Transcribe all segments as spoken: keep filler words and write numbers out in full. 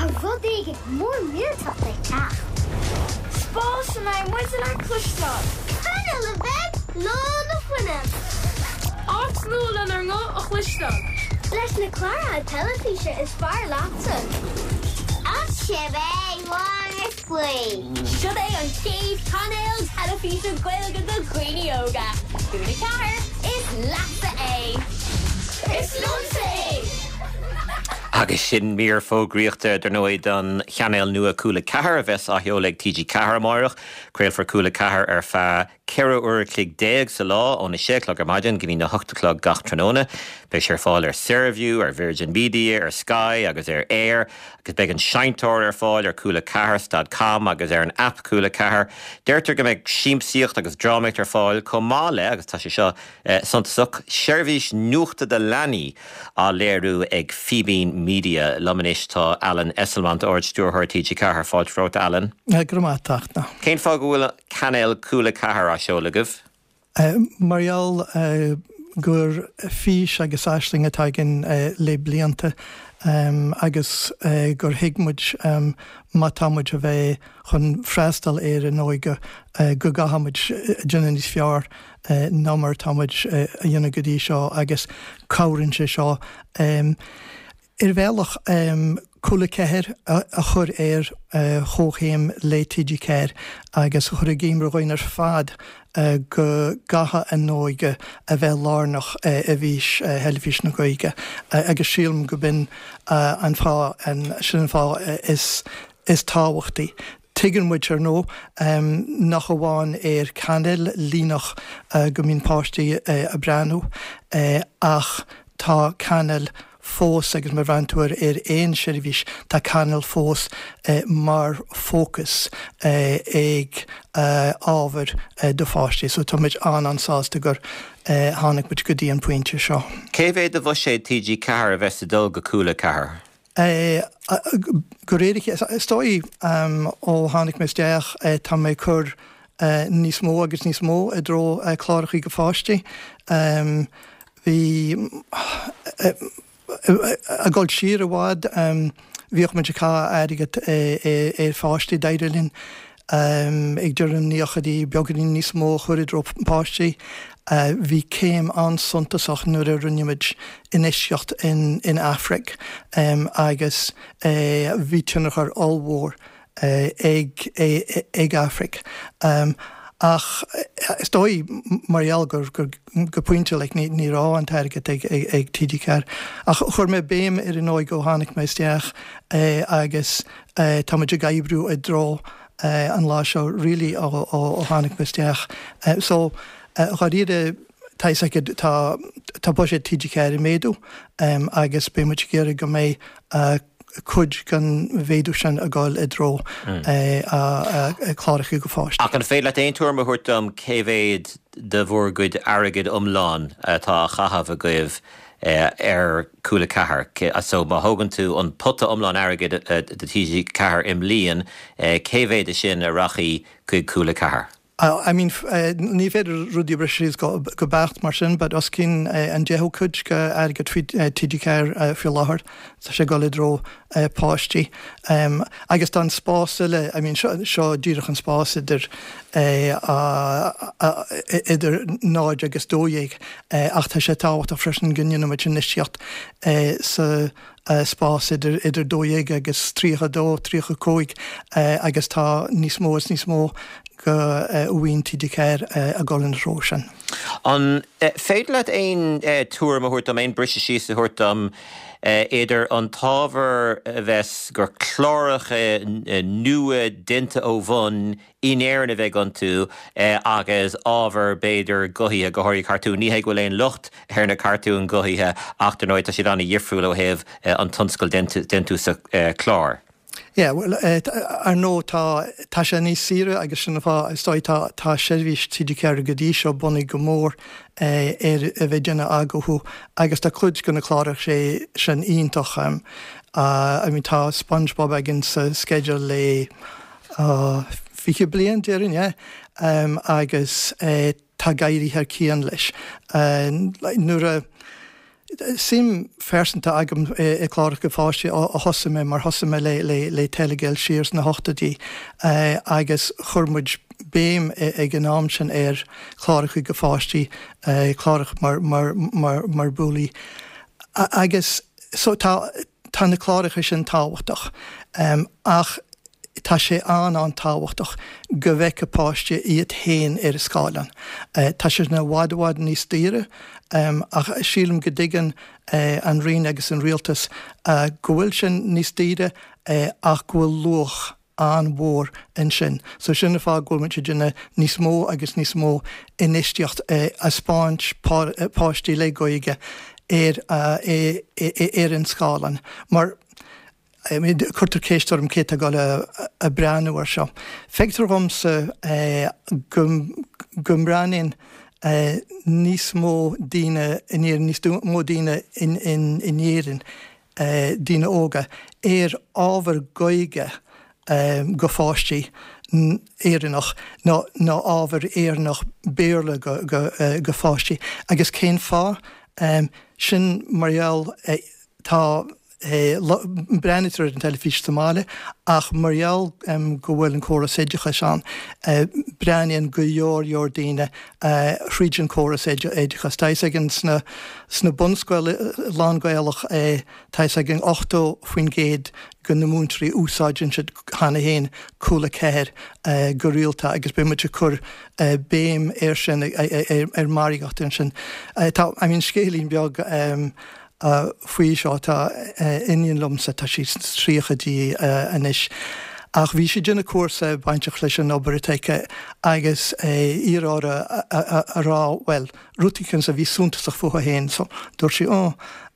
Tá rudaí mór míltach le teach. Spás yn ein wythyn ar clwystad. Canna le bheith lá na fuinem. Art nôl yn ar ngô o clwystad. Leis na clara a telefíse is far láta. Ach sib é long is fwy. Siad é an Dave Connell telefíse gweilga go Greeny Yoga. Gwyni car is lasa é. Is lunsa é. Agus sin mír fógríochta der nóid an cheannéil nua cúla cahar a bheits a heoleg T G Cahar amárach, créil for cúla cahar ar fa ceire uair clig déag sa lá ón na séclog ar maidin gní na hochtaclog gach tróna, be sé fáil ar Saorview, ar Virgin Media, ar Sky, agus ar Air, agus beag an seintóir ar fáil ar cúla cahars dot com agus ar an app cúla cahar. Deirtar go meid siamsaíocht agus drámacht ar fáil comáile agus tá sé seo sontasach seirbhís nuachta de leanaí á léirú ag Fibín Media lomanis tá Alan Esselmant ord stúrthir T G Cahar fáilt frót Alan. Gromátach na. Cén fá go bhfuil canéil cúla cahar á seolagah? Marial gur fís agus aisling atá gin le blianta um, agus uh, gur hiigmuid um, matámuid a bheith chun freistal ar an óige uh, go gahamid dúna níos fear uh, námar támuid uh, a dhéana godí seo agus cabhrann sé seo. Um, Ir bhealach um, cúla céir a, a chur ar uh, chóchéim le T G Cahar agus chur a géim roiin ar fad uh, go gaha an nóige a bheith lárnach uh, a bhís uh, helifís na goige uh, agus sílam go bin uh, an fá an sin fá uh, is, is táhachtaí. Tigan muid ar nó um, nach amháin ar canil línach uh, go mín páistí uh, a breanú uh, ach tá canil fós agus mar bhaintúir ar éon seirbhís tá canal fós uh, mar fócus uh, ag uh, ábhar uh, do fáistí, so tá muid an ansásta gur uh, tháinig muid go dtí an pointe seo. Cé bhéad a bh sé T G Cahar a bheits a dul go cúla cahar? Uh, uh, go réidir stoi um, ó tháinig misteach uh, tá mé chur uh, níos mó agus níos mó a dro uh, chláirichaí go fáistí. Um, Bhí a gáil siar a bhád bhíoch man se cá airigad ar fáistí daidirlinn ag dúir an níochadí beaggadí níos mó chuir drop páistí. Bhí céim an suntasach nuair a runneimiid inisceocht in, in Afric um, agus uh, bhí tunnach ar allmhór uh, ag, ag, ag Afric. Um, Ach, stoi Marial gur gur go pointe like ní ní rá an target ag ag, ag T G Cahar. Ach chur me béim ar an óig go hánig meisteach uh, agus uh, tá muid a gaibrú a dró uh, an lá seo really ó ó hánig meisteach. Uh, so uh, charíide tais ag tá tá bo sé T G Cahar i méadú um, agus bé muid géir go mé uh, cuid gan bhéadú sin a gáil i dro mm. a chláiricha go fáist. Ach an féad le aon túir mar thuirt am cé bhéad de bhór good airgid umláin tá a chahabh a goibh ar cúla cahar. So má thugann tú an puta umláin airgid de T G Cahar im líon, cé bhéad a sin a rachaí chuig cúla cahar? Uh, I mean, uh, ní féidir rudí breisiís go, go bacht mar sin, but os cín uh, an deho cuid go airgad fí uh, T G Cahar uh, fi láthir, sa sé go le dro uh, páistí. Um, agus tá spás ile, I mean, seo díreach an spás idir uh, uh, uh, idir náid agus dóéig, uh, ach tá sé táhacht a freisin gunneanna mit sin nisíocht uh, sa Uh, spás idir, idir dóéig agus trícha dó, trícha cóig uh, agus tá níos mó is níos mó go uh, uín T G Cahar uh, a gáil an rósin. An uh, féad leat aon uh, túr a thuirt am, aon brise síos a thuirt am uh, idir an tábhar uh, bheits gur chláiricha uh, nua dinta ó bhun inéan a bheith an tú uh, agus ábhar béidir gohí a gothirí cartún. Ní heag bhfuil éon lucht ar na cartún gohíthe achtar nóid a si anna dhifriúil ó heh uh, an tunscail dentú sa uh, chlár. Yeah, well, uh, ar nó tá tá sé níos síre agus sin fá stoi tá tá seirbhís T G Cahar go dtí seo bunaí go mór ar a bheith déine agathú agus tá clúid gona chláirich sé sin ionintach am. I mean, tá SpongeBob agin sa schedule le uh, fiche blian déirin, yeah. um, agus uh, tá gairí ar cían leis. Uh, like, nuair a sim fersanta agam e chlár go fáiste a hosaime mar hosaime le le le telegel sirs na hochtadí agus churmuid béim ag an náam sin ar chláirech go fáistí chláirech mar mar mar mar búlí agus so tá tá na chláiricha sin táhachtach ach tá sé an an táhachtach go bheice páiste iad héin ar a scálan. Tá sé na bhádhád níos tíre ach sílam go dtigan an rion agus an rialtas go bhfuil sin níos tíre ach go bhfuil luach an mhór in sin. So sinna fá ghfuil muid duna níos mó agus níos mó inisteocht a spáint páistí le goige ar ar an scálan. Mar chuirtar céistorm céit a gáil a breanúir seo. Feictar gomsa gumbranin níos mó díine inéan níos mó díine in éan díine óga ar ábhar goige go fáistí éannach ná ábhar éarnach béarla go fáistí. Agus cén fá sin marall tá breinitir an telefís Somália ach marall go bhfuil an córas éidecha seán breinin go leor leor daoine chríd an córas éidecha. Táis agin sna bunscoil lángailech táis agin ochtó faoin géad go na múntrí úsáidin siad chana héin cúla céir go rialta agus be muid chur béim ar sin ar maríochtain sin. Tá I mean scélín beag faoi seo tá inon lumsa tá sí tríochadí inis. Ach bhí sé duna cuasa bainteach leis an obairtéice agus írára a rá, well, rúticans a bhí súntasach fucha héin, so dúir sí ó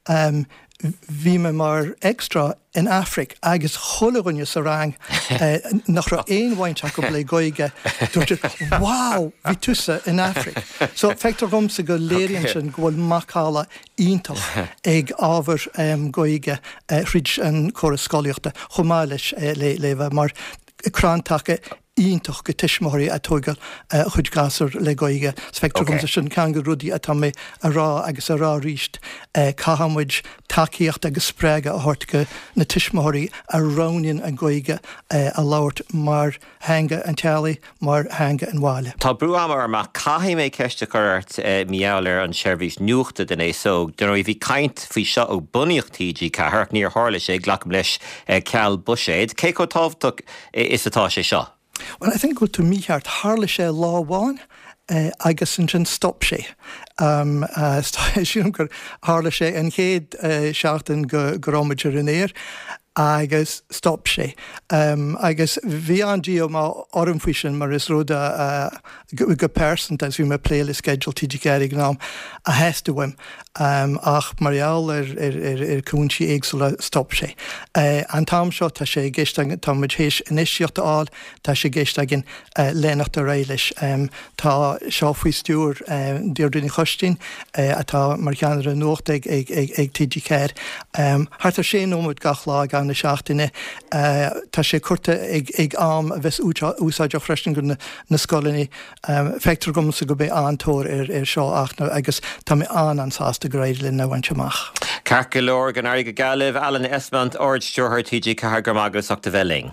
bhí me mar extra in Afric agus chulagunne sa rang nach ra éon bhainte go bla goige dúirte wow, bhí tusa in Afric. So feictar gomsa go léironn sin go bhfuil macála ionintach ag ábhar goige chríd an córas scáilíochta chomáilis le bheith mar crántacha ionintach go tiismóirí a tógal chuid gasar le goige. Feictar gomsa sin cean go rudí a tá mé a rá agus a rá ríist cahamid takeíocht agus spréige a thuirtcha na tiismóirí a ronin an goige a labhart mar hanga an tealaí mar hanga an bháile. Tá brúamar má caithí mé ceiste chuirt miáir an seirbhís nuachta den é so den bhí caint faoi seo ó buníochttaí cethart níor hála sé ghlacham leis ceall buséid. Cé go tábhachtach is atá sé seo? Well, I think go to me heart harla sé láháin uh, agus an sin stop sé. Um, uh, Siúm gur harla sé an chéad uh, seachtain go gorámaidir in éir agus stop sé. Um, agus bhí an dío má orm faoi sin mar is rud uh, go, go persant as bhí me pléile schedule tíidir géir gnám a heistúim um, ach mariall ar ar ar ar cúntí éagsúla stop sé. Uh, an tám seo tá sé géisteag tá muid héis inisíocht áil tá sé géisteagin uh, lénacht a réiles. Um, tá seo faoi stúr um, díor duine chostín uh, atá mar cheanar an nócht ag ag ag ag tíidir céir. Um, Hartar sé nómud gach lá gan na seachtaine tá sé curta ag ag am a bheits úsáideach freisin go na scolaní feictar gomsa go bé antóir ar ar seo achna agus tá mé an an sásta go réidir linn na bhaintteach. Ceart go leor gan airige gailibh Alan Esmond ord stúrthar T G Ceathair Gurb agus achta bheling.